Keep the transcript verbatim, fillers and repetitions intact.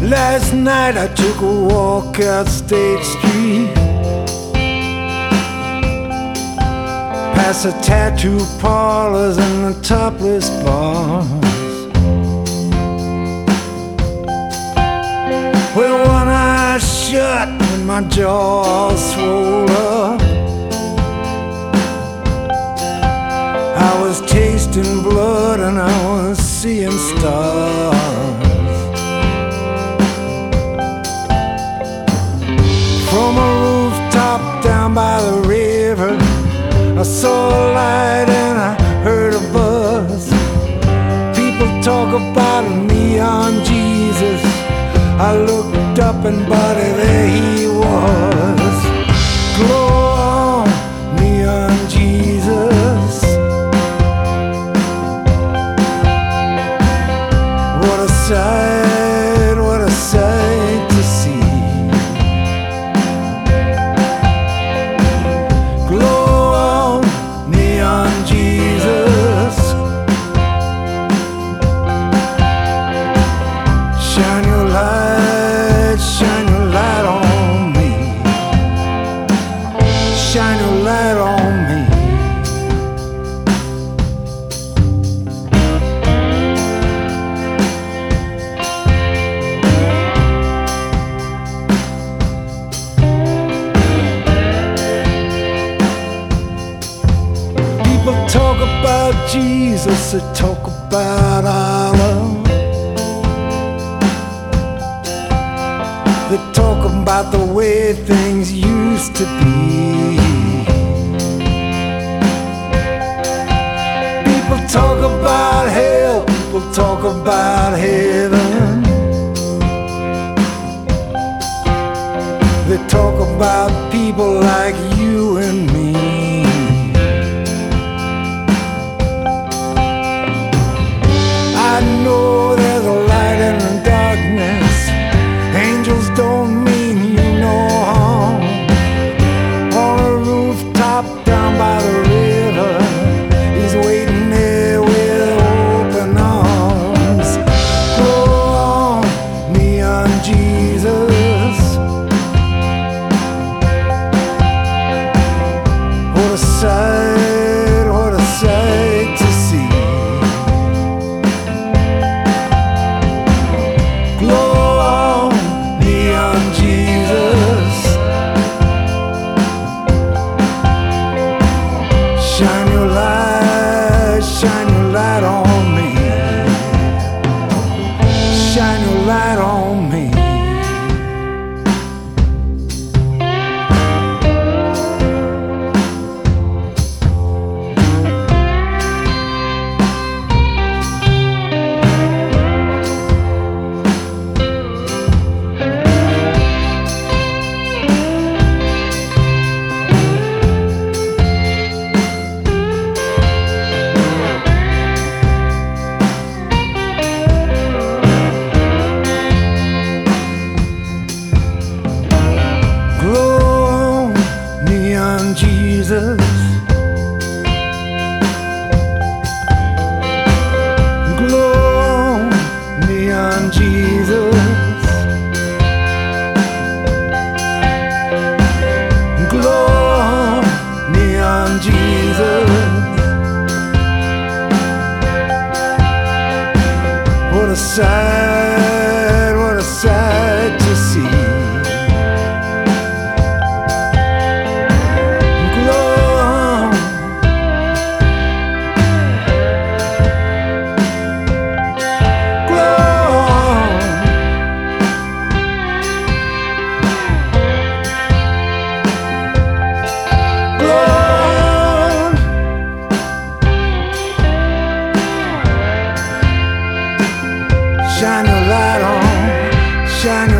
Last night I took a walk out State Street, past the tattoo parlors and the topless bars, with one eye shut and my jaw swole up. I was tasting blood and I was seeing stars. From a rooftop down by the river, I saw a light and I heard a buzz. People talk about a neon Jesus. I looked up and buddy, there he was. Glow on, neon Jesus. What a sight, what a sight to see. Shine your light, shine your light on me. Shine your light on me. People talk about Jesus, they talk about Allah. They talk about the way things used to be. People talk about hell, people talk about heaven. They talk about people like you and me. I know there's a light in the darkness. Angels don't mean you no harm. On a rooftop down by the river, he's waiting there with open arms. Go on, neon Jesus. What a sight, what a sight to see. Glow on, neon Jesus. Shine your light, shine your light on me. Shine your light on me. Jesus, glow, neon Jesus, glow, neon Jesus. What a sight, what a sight to see. Shine your light on, shine your